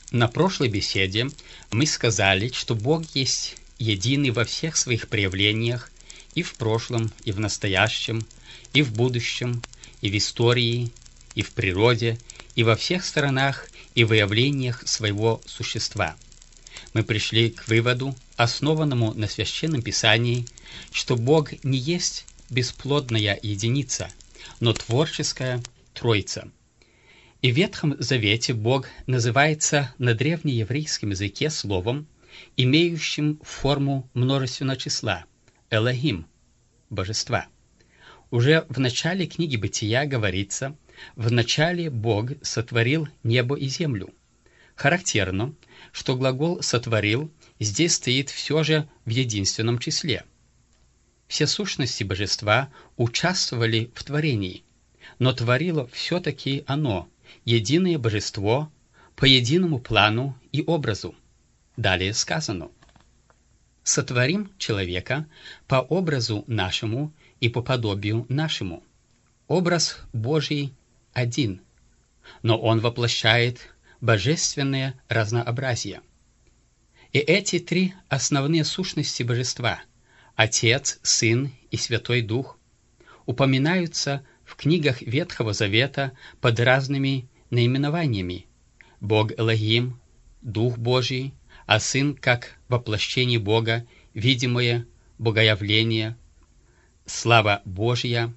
На прошлой беседе мы сказали, что Бог есть единый во всех своих проявлениях и в прошлом, и в настоящем, и в будущем, и в истории, и в природе, и во всех сторонах и выявлениях своего существа. Мы пришли к выводу, основанному на Священном Писании, что Бог не есть бесплодная единица, но творческая Троица. И в Ветхом Завете Бог называется на древнееврейском языке словом, имеющим форму множественного числа – Элохим, божества. Уже в начале книги Бытия говорится: «В начале Бог сотворил небо и землю». Характерно, что глагол «сотворил» здесь стоит все же в единственном числе. Все сущности божества участвовали в творении, но творило все-таки оно, единое божество, по единому плану и образу. Далее сказано: «Сотворим человека по образу нашему и по подобию нашему». Образ Божий один, но он воплощает божественное разнообразие. И эти три основные сущности божества – Отец, Сын и Святой Дух – упоминаются в книгах Ветхого Завета под разными наименованиями: Бог Элохим, Дух Божий, а Сын как воплощение Бога, видимое богоявление, слава Божья,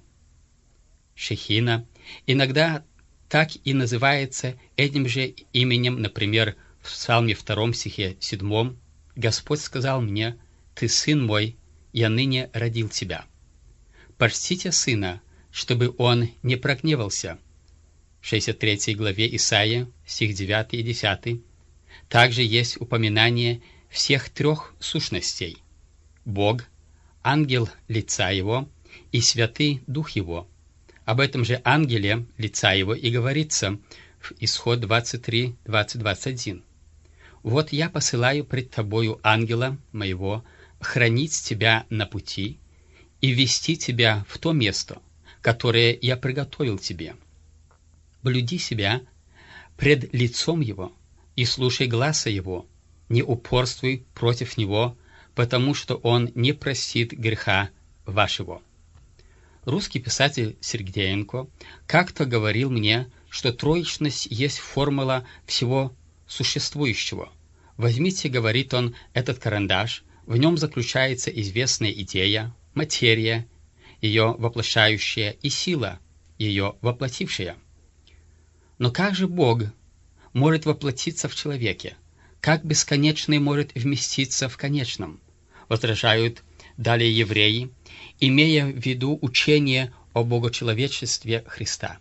Шехина. Иногда так и называется этим же именем, например, в Псалме 2 стихе 7: «Господь сказал мне: Ты сын мой, я ныне родил тебя». «Почтите сына, чтобы он не прогневался». В 63 главе Исаия, стих 9 и 10. Также есть упоминание всех трех сущностей: Бог, ангел лица его и святый Дух его. Об этом же ангеле лица его и говорится в Исход 23, 20-21. «Вот я посылаю пред тобою ангела моего хранить тебя на пути и вести тебя в то место, которое я приготовил тебе. Блюди себя пред лицом его и слушай гласа его, не упорствуй против него, потому что он не простит греха вашего». Русский писатель Сергеенко как-то говорил мне, что троичность есть формула всего существующего. «Возьмите, — говорит он, — этот карандаш, в нем заключается известная идея, материя, ее воплощающая, и сила, ее воплотившая». Но как же Бог может воплотиться в человеке? Как бесконечный может вместиться в конечном? Возражают далее евреи, имея в виду учение о богочеловечестве Христа.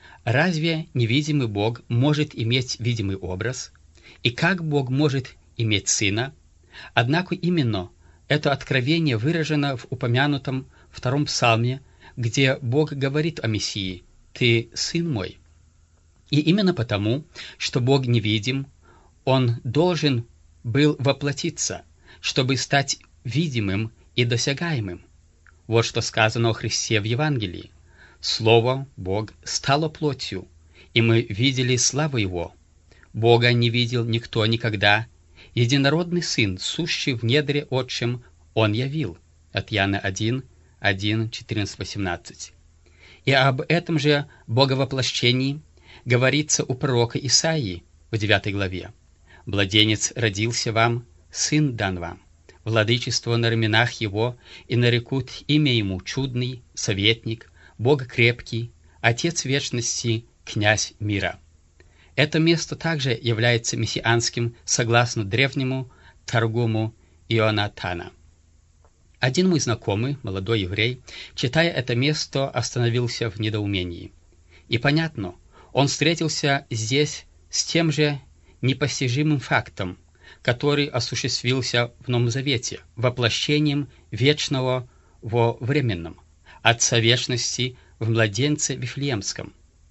Разве невидимый Бог может иметь видимый образ? И как Бог может иметь сына? Однако именно это откровение выражено в упомянутом 2 псалме, где Бог говорит о Мессии: «Ты сын мой». И именно потому, что Бог невидим, Он должен был воплотиться, чтобы стать видимым и досягаемым. Вот что сказано о Христе в Евангелии: «Слово, Бог, стало плотью, и мы видели славу Его. Бога не видел никто никогда. Единородный Сын, сущий в недре Отчим, Он явил». От Иоанна 1, 1, 14-18. И об этом же Боговоплощении говорится у пророка Исаии в 9 главе: «Младенец родился вам, сын дан вам, владычество на раменах его, и нарекут имя ему чудный, советник, Бог крепкий, Отец вечности, князь мира». Это место также является мессианским согласно древнему Таргуму Ионатана. Один мой знакомый, молодой еврей, читая это место, остановился в недоумении. И понятно, он встретился здесь с тем же непостижимым фактом, который осуществился в Новом Завете, воплощением вечного во временном, Отца вечности в младенце Вифлеемском.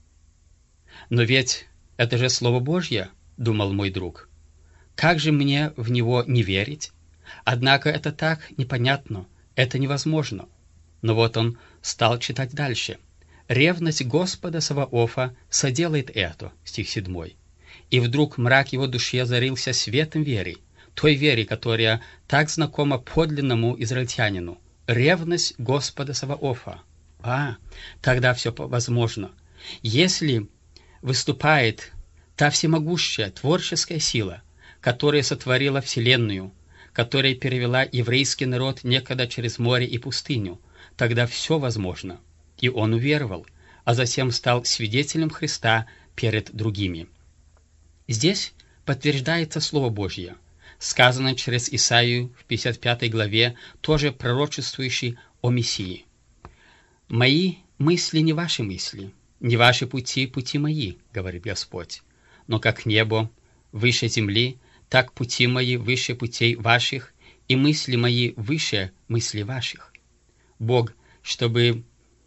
«Но ведь это же Слово Божье, — думал мой друг, — как же мне в него не верить? Однако это так непонятно, это невозможно». Но вот он стал читать дальше. «Ревность Господа Саваофа соделает это», стих 7, и вдруг мрак его души озарился светом веры, той вере, которая так знакома подлинному израильтянину, ревность Господа Саваофа. Тогда все возможно. Если выступает та всемогущая творческая сила, которая сотворила Вселенную, которая перевела еврейский народ некогда через море и пустыню, тогда все возможно. И он уверовал, а затем стал свидетелем Христа перед другими. Здесь подтверждается Слово Божье, сказанное через Исаию в 55 главе, тоже пророчествующий о Мессии. «Мои мысли не ваши мысли, не ваши пути, пути мои, говорит Господь. Но как небо выше земли, так пути мои выше путей ваших, и мысли мои выше мыслей ваших». Бог, чтобы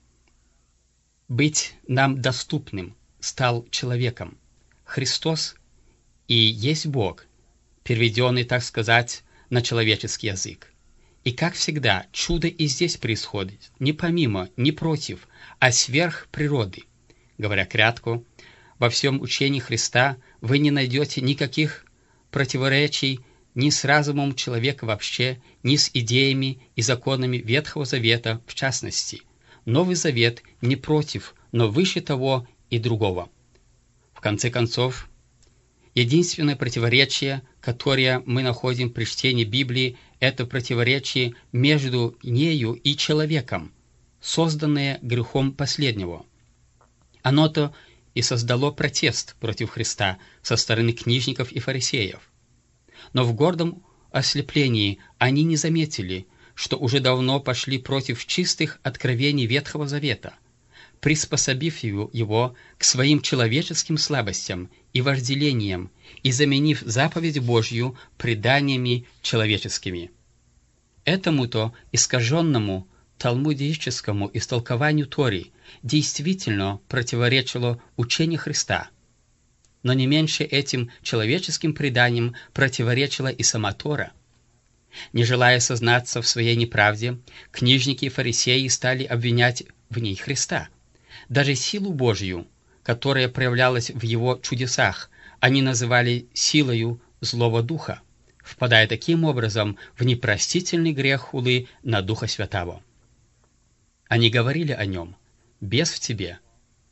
быть нам доступным, стал человеком. Христос и есть Бог, переведенный, так сказать, на человеческий язык. И, как всегда, чудо и здесь происходит не помимо, не против, а сверх природы. Говоря кратко, во всем учении Христа вы не найдете никаких противоречий ни с разумом человека вообще, ни с идеями и законами Ветхого Завета в частности. Новый Завет не против, но выше того и другого. В конце концов, единственное противоречие, которое мы находим при чтении Библии, это противоречие между нею и человеком, созданное грехом последнего. Оно-то и создало протест против Христа со стороны книжников и фарисеев. Но в гордом ослеплении они не заметили, что уже давно пошли против чистых откровений Ветхого Завета, приспособив его к своим человеческим слабостям и вожделениям и заменив заповедь Божью преданиями человеческими. Этому-то искаженному талмудическому истолкованию Торы действительно противоречило учение Христа, но не меньше этим человеческим преданиям противоречила и сама Тора. Не желая сознаться в своей неправде, книжники и фарисеи стали обвинять в ней Христа. Даже силу Божью, которая проявлялась в Его чудесах, они называли силою злого духа, впадая таким образом в непростительный грех хулы на Духа Святаго. Они говорили о Нем: «Бес в тебе».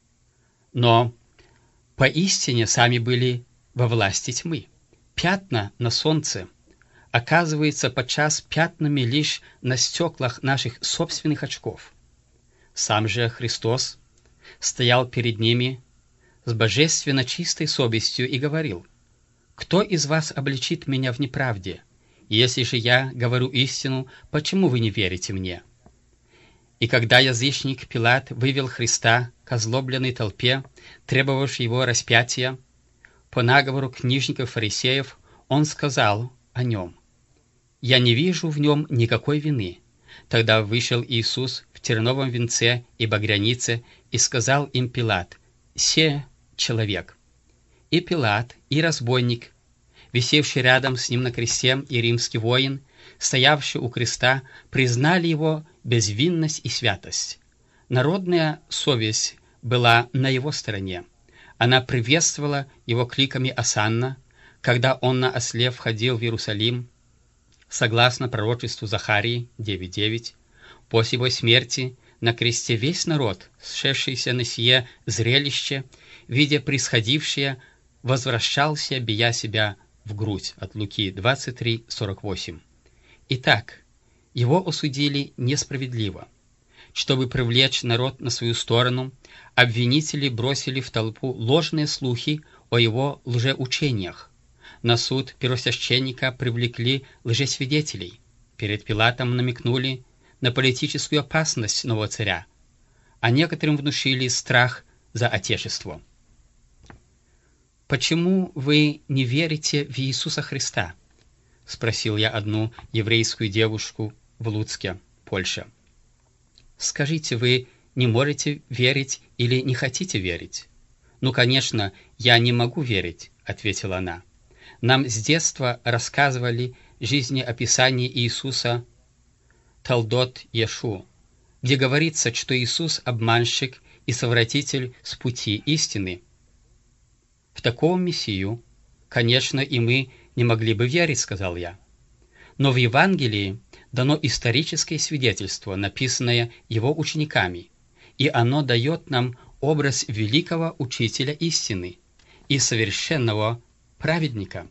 Но поистине сами были во власти тьмы. Пятна на солнце оказываются подчас пятнами лишь на стеклах наших собственных очков. Сам же Христос стоял перед ними с божественно чистой совестью и говорил: «Кто из вас обличит меня в неправде? Если же я говорю истину, почему вы не верите мне?» И когда язычник Пилат вывел Христа к озлобленной толпе, требовавшей его распятия, по наговору книжников и фарисеев, он сказал о нем: «Я не вижу в нем никакой вины». Тогда вышел Иисус в терновом венце и багрянице и сказал им Пилат: «Се человек». И Пилат, и разбойник, висевший рядом с ним на кресте, и римский воин, стоявший у креста, признали его безвинность и святость. Народная совесть была на его стороне. Она приветствовала его кликами «Осанна», когда он на осле входил в Иерусалим, согласно пророчеству Захарии 9:9. После его смерти на кресте весь народ, сшедшийся на сие зрелище, видя происходившее, возвращался, бия себя в грудь. От Луки 23:48. Итак, его осудили несправедливо. Чтобы привлечь народ на свою сторону, обвинители бросили в толпу ложные слухи о его лжеучениях. На суд первосвященника привлекли лжесвидетелей. Перед Пилатом намекнули на политическую опасность нового царя, а некоторым внушили страх за Отечество. «Почему вы не верите в Иисуса Христа?» — спросил я одну еврейскую девушку в Луцке, Польша. «Скажите, вы не можете верить или не хотите верить?» «Ну, конечно, я не могу верить», — ответила она. «Нам с детства рассказывали жизнеописание Иисуса Талдот Ешу, где говорится, что Иисус — обманщик и совратитель с пути истины. В такого Мессию, конечно, и мы не могли бы верить, сказал я. Но в Евангелии дано историческое свидетельство, написанное его учениками, и оно дает нам образ великого учителя истины и совершенного праведника.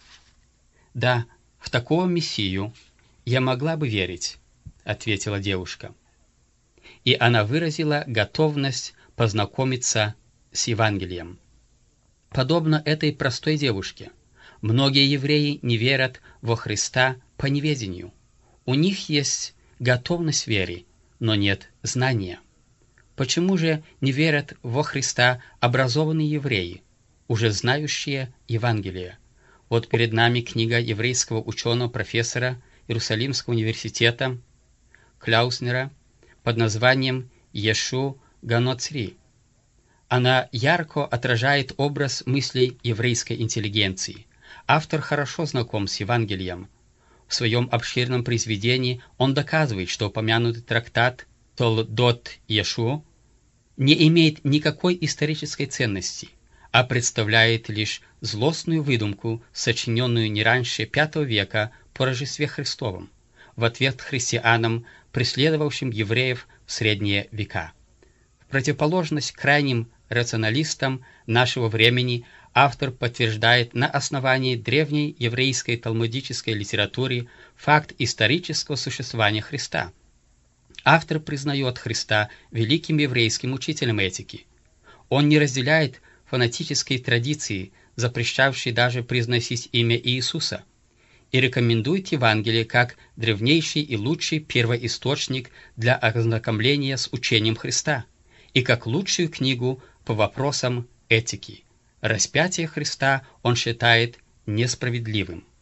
Да, в такого Мессию я могла бы верить, ответила девушка. И она выразила готовность познакомиться с Евангелием. Подобно этой простой девушке, многие евреи не верят во Христа по неведению. У них есть готовность веры, но нет знания. Почему же не верят во Христа образованные евреи, уже знающие Евангелие? Вот перед нами книга еврейского ученого профессора Иерусалимского университета Кляуснера под названием «Ешу Ганоцри». Она ярко отражает образ мыслей еврейской интеллигенции. Автор хорошо знаком с Евангелием. В своем обширном произведении он доказывает, что упомянутый трактат Толдот Ешу не имеет никакой исторической ценности, а представляет лишь злостную выдумку, сочиненную не раньше V века по Рождестве Христовом, в ответ христианам, преследовавшим евреев в средние века. В противоположность крайним рационалистам нашего времени автор подтверждает на основании древней еврейской талмудической литературы факт исторического существования Христа. Автор признает Христа великим еврейским учителем этики. Он не разделяет фанатические традиции, запрещавшие даже произносить имя Иисуса, и рекомендует Евангелие как древнейший и лучший первоисточник для ознакомления с учением Христа и как лучшую книгу по вопросам этики. Распятие Христа он считает несправедливым.